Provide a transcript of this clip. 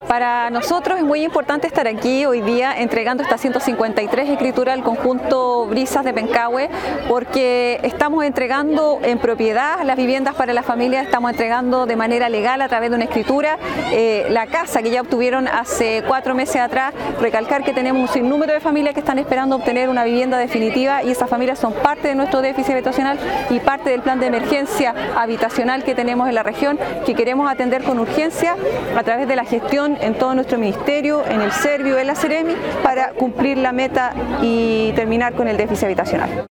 Para nosotros es muy importante estar aquí hoy día entregando esta 153 escritura al conjunto Brisas de Pencahue, porque estamos entregando en propiedad las viviendas para las familias, estamos entregando de manera legal a través de una escritura la casa que ya obtuvieron hace 4 meses atrás. Recalcar que tenemos un sinnúmero de familias que están esperando obtener una vivienda definitiva y esas familias son parte de nuestro déficit habitacional y parte del plan de emergencia habitacional que tenemos en la región, que queremos atender con urgencia a través de la gestión en todo nuestro ministerio, en el Servio, en la Seremi, para cumplir la meta y terminar con el déficit habitacional.